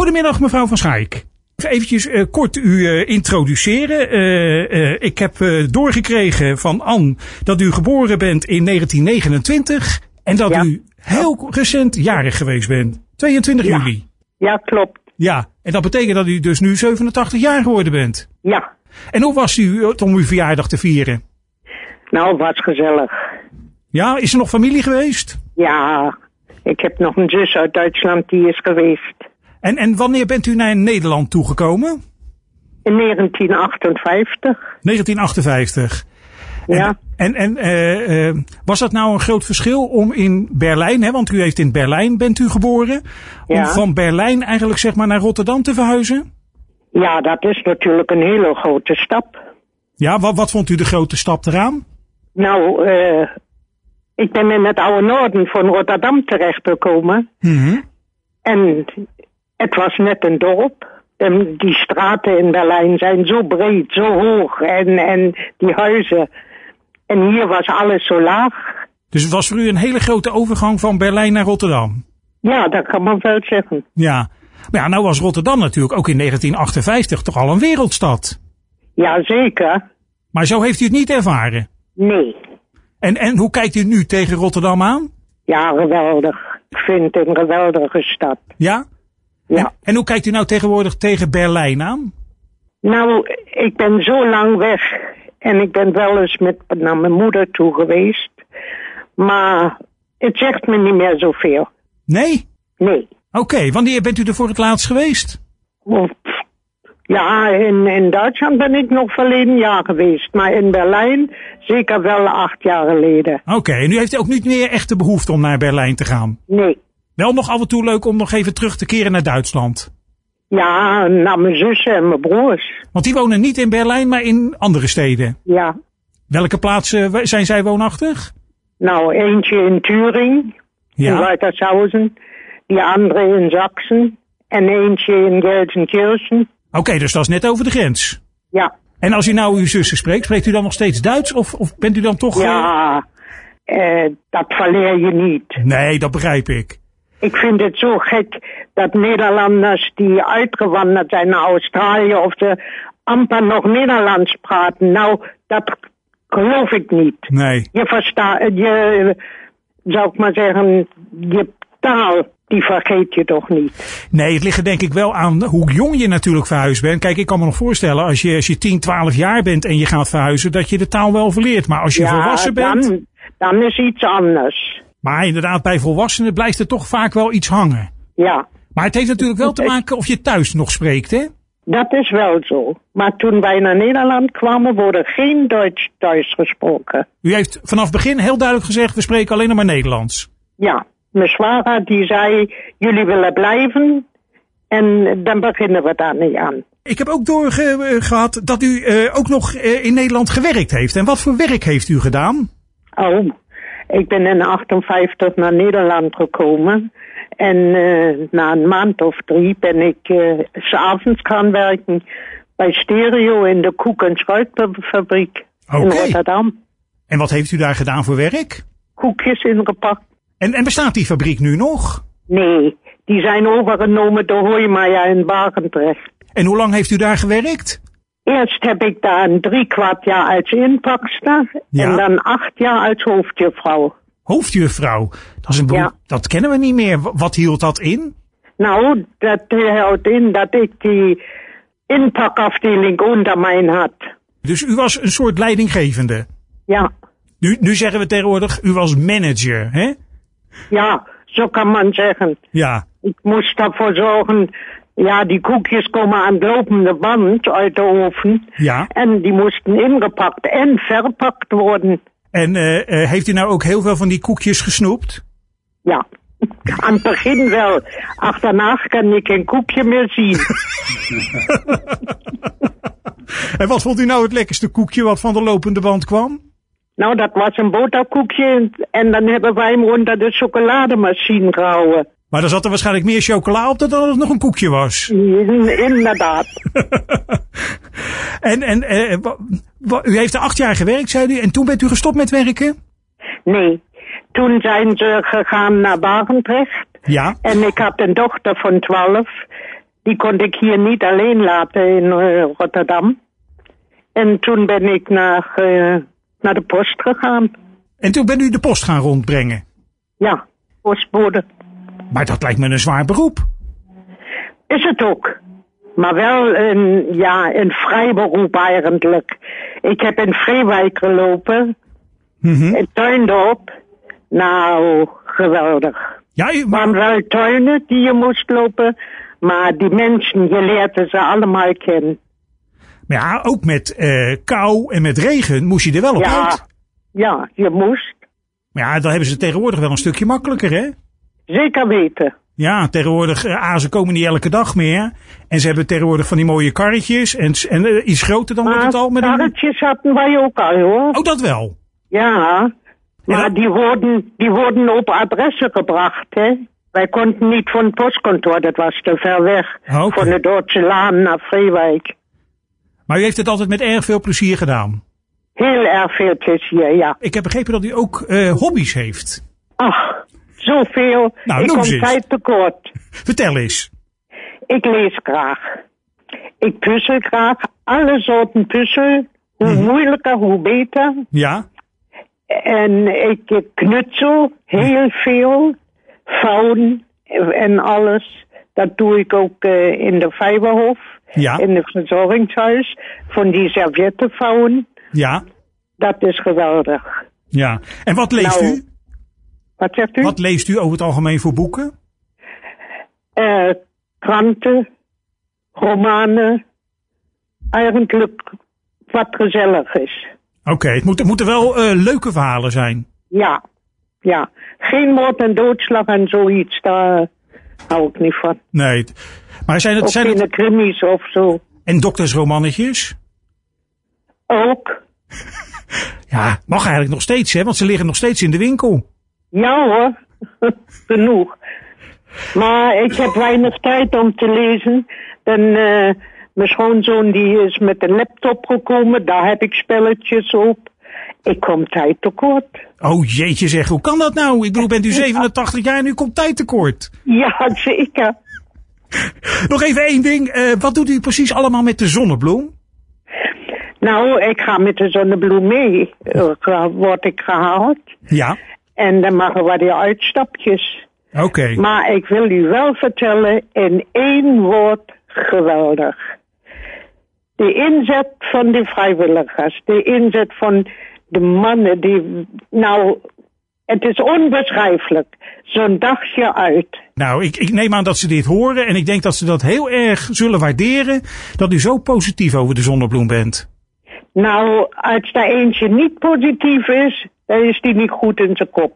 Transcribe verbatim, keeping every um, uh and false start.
Goedemiddag, mevrouw Van Schaik. Eventjes uh, kort u uh, introduceren. Uh, uh, ik heb uh, doorgekregen van Ann dat u geboren bent in negentien negenentwintig en dat ja. u heel recent jarig geweest bent. tweeëntwintig ja. juli. Ja, klopt. Ja, en dat betekent dat u dus nu zevenentachtig jaar geworden bent. Ja. En hoe was u om uw verjaardag te vieren? Nou, het was gezellig. Ja, is er nog familie geweest? Ja, ik heb nog een zus uit Duitsland die is geweest. En, en wanneer bent u naar Nederland toegekomen? In negentien achtenvijftig. negentien achtenvijftig. Ja. En, en, en uh, uh, was dat nou een groot verschil om in Berlijn, hè, want u heeft in Berlijn bent u geboren, om ja. van Berlijn eigenlijk zeg maar naar Rotterdam te verhuizen? Ja, dat is natuurlijk een hele grote stap. Ja, wat, wat vond u de grote stap eraan? Nou, uh, ik ben in het oude noorden van Rotterdam terechtgekomen. Mm-hmm. En het was net een dorp. En die straten in Berlijn zijn zo breed, zo hoog. En, en die huizen. En hier was alles zo laag. Dus het was voor u een hele grote overgang van Berlijn naar Rotterdam? Ja, dat kan man wel zeggen. Ja. Maar ja, nou was Rotterdam natuurlijk ook in negentien achtenvijftig toch al een wereldstad. Ja, zeker. Maar zo heeft u het niet ervaren? Nee. En, en hoe kijkt u nu tegen Rotterdam aan? Ja, geweldig. Ik vind het een geweldige stad. Ja? Ja. En, en hoe kijkt u nou tegenwoordig tegen Berlijn aan? Nou, ik ben zo lang weg. En ik ben wel eens met naar mijn moeder toe geweest. Maar het zegt me niet meer zoveel. Nee? Nee. Oké, okay, wanneer bent u er voor het laatst geweest? Ja, in, in Duitsland ben ik nog verleden jaar geweest. Maar in Berlijn zeker wel acht jaar geleden. Oké, okay, en u heeft ook niet meer echt de behoefte om naar Berlijn te gaan? Nee. Wel nog af en toe leuk om nog even terug te keren naar Duitsland? Ja, naar mijn zussen en mijn broers. Want die wonen niet in Berlijn, maar in andere steden? Ja. Welke plaatsen zijn zij woonachtig? Nou, eentje in Thüringen, ja. in Waltershausen. Die andere in Sachsen. En eentje in Gelsenkirchen. Oké, okay, dus dat is net over de grens? Ja. En als u nou uw zussen spreekt, spreekt u dan nog steeds Duits? Of, of bent u dan toch... Ja, uh, dat verleer je niet. Nee, dat begrijp ik. Ik vind het zo gek dat Nederlanders die uitgewanderd zijn naar Australië of ze amper nog Nederlands praten. Nou, dat geloof ik niet. Nee. Je verstaat, je, zou ik maar zeggen, je taal, die vergeet je toch niet. Nee, het ligt er denk ik wel aan hoe jong je natuurlijk verhuisd bent. Kijk, ik kan me nog voorstellen, als je, als je tien, twaalf jaar bent en je gaat verhuizen, dat je de taal wel verleert. Maar als je ja, volwassen bent... Dan, dan is iets anders. Maar inderdaad, bij volwassenen blijft er toch vaak wel iets hangen. Ja. Maar het heeft natuurlijk wel te maken of je thuis nog spreekt, hè? Dat is wel zo. Maar toen wij naar Nederland kwamen, wordt geen Duits thuis gesproken. U heeft vanaf het begin heel duidelijk gezegd, we spreken alleen nog maar Nederlands. Ja. Mijn zwager die zei, jullie willen blijven en dan beginnen we daar niet aan. Ik heb ook doorgehad dat u uh, ook nog uh, in Nederland gewerkt heeft. En wat voor werk heeft u gedaan? Oh, ik ben in achtenvijftig naar Nederland gekomen. En uh, na een maand of drie ben ik uh, 's avonds gaan werken bij Stereo in de koek- en schuitfabriek okay. in Rotterdam. En wat heeft u daar gedaan voor werk? Koekjes ingepakt. En, en bestaat die fabriek nu nog? Nee, die zijn overgenomen door Hoijmaier in Barendrecht. En hoe lang heeft u daar gewerkt? Eerst heb ik daar een drie kwart jaar als inpakster ja. en dan acht jaar als hoofdjuffrouw. Hoofdjuffrouw? Dat is een beroep, ja. Dat kennen we niet meer. Wat hield dat in? Nou, dat hield in dat ik die inpakafdeling onder mij had. Dus u was een soort leidinggevende? Ja. Nu, nu zeggen we tegenwoordig, u was manager, hè? Ja, zo kan man zeggen. Ja. Ik moest ervoor zorgen, ja, die koekjes komen aan de lopende band uit de oven. Ja. En die moesten ingepakt en verpakt worden. En uh, uh, heeft u nou ook heel veel van die koekjes gesnoept? Ja, aan het begin wel. Achterna kan ik geen koekje meer zien. En wat vond u nou het lekkerste koekje wat van de lopende band kwam? Nou, dat was een boterkoekje en dan hebben wij hem onder de chocolademachine gehouden. Maar dan zat er waarschijnlijk meer chocola op dan dat het nog een koekje was. Inderdaad. en en uh, u heeft er acht jaar gewerkt, zei u, en toen bent u gestopt met werken? Nee, toen zijn ze gegaan naar Barendrecht. Ja. En ik had een dochter van twaalf. die kon ik hier niet alleen laten in uh, Rotterdam. En toen ben ik naar, uh, naar de post gegaan. En toen bent u de post gaan rondbrengen? Ja, postbode. Maar dat lijkt me een zwaar beroep. Is het ook. Maar wel een, ja, een vrij beroep eigenlijk. Ik heb in Vreewijk gelopen. Mm-hmm. In Tuindorp. Nou, geweldig. Ja, u, maar... Er waren wel tuinen die je moest lopen. Maar die mensen, je leerde ze allemaal kennen. Maar ja, ook met uh, kou en met regen moest je er wel op ja, uit. Ja, je moest. Maar ja, dan hebben ze tegenwoordig wel een stukje makkelijker, hè? Zeker weten. Ja, tegenwoordig, uh, ah, ze komen niet elke dag meer. En ze hebben tegenwoordig van die mooie karretjes. En, en uh, iets groter dan maar wordt het al. Met karretjes een... hadden wij ook al, hoor. Oh, dat wel? Ja, maar dat... die, worden, die worden op adressen gebracht, hè. Wij konden niet van het postkantoor, dat was te ver weg. Oh, okay. Van de Duitse Laan naar Vreewijk. Maar u heeft het altijd met erg veel plezier gedaan? Heel erg veel plezier, ja. Ik heb begrepen dat u ook uh, hobby's heeft. Ach, zoveel. Nou, ik kom tijd tekort. Vertel eens. Ik lees graag. Ik puzzel graag. Alle soorten puzzel. Hoe mm-hmm. moeilijker, hoe beter. Ja. En ik knutsel heel veel. Vouwen en alles. Dat doe ik ook uh, in de Vijverhof. Ja. In het verzorgingshuis. Van die servietten vouwen. Ja. Dat is geweldig. Ja. En wat leest nou, u? Wat zegt u? Wat leest u over het algemeen voor boeken? Uh, kranten, romanen. Eigenlijk wat gezellig is. Oké, okay, het, het moeten wel uh, leuke verhalen zijn. Ja, ja. Geen moord en doodslag en zoiets, daar hou ik niet van. Nee, maar zijn het... Ook zijn geen het... krimis of zo. En doktersromannetjes? Ook. Ja, mag eigenlijk nog steeds, hè, want ze liggen nog steeds in de winkel. Ja hoor, genoeg. Maar ik heb weinig tijd om te lezen. Dan, uh, mijn schoonzoon die is met de laptop gekomen, daar heb ik spelletjes op. Ik kom tijd tekort. Oh jeetje zeg, hoe kan dat nou? Ik bedoel, bent u zevenentachtig jaar en u komt tijd tekort. Ja, zeker. Nog even één ding, uh, wat doet u precies allemaal met de zonnebloem? Nou, ik ga met de zonnebloem mee, uh, word ik gehaald. Ja. En dan maken we die uitstapjes. Oké. Okay. Maar ik wil u wel vertellen, in één woord, geweldig. De inzet van de vrijwilligers, de inzet van de mannen, die, nou, het is onbeschrijfelijk. Zo'n dagje uit. Nou, ik, ik neem aan dat ze dit horen en ik denk dat ze dat heel erg zullen waarderen, dat u zo positief over de zonnebloem bent. Nou, als daar eentje niet positief is, dan is die niet goed in zijn kop.